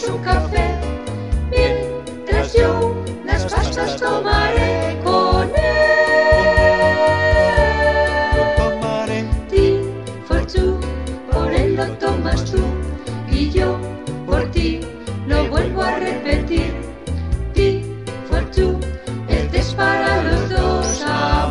un café, mientras yo las pastas tomaré con él. Tea for two, por él lo tomas tú y yo por ti lo vuelvo a repetir. Tea for two, el té es para los dos,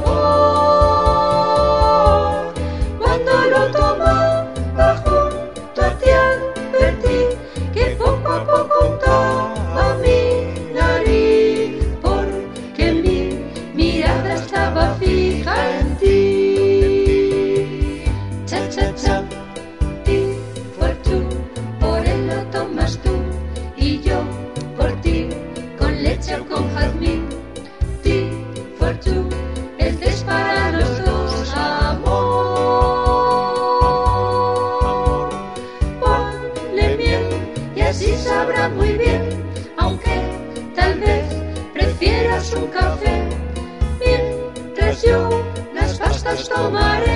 amor. Cuando lo tomo junto a ti advertí que poco a poco untaba mi nariz, porque mi mirada estaba fija en ti. Cha cha cha, tea for two, por él lo tomas tú y yo por ti, con leche o con jazmín. Tea for two, el té es para los dos, amor. Ponle miel y así sabrá muy bien, aunque tal vez prefieras un café, mientras yo las pastas tomaré.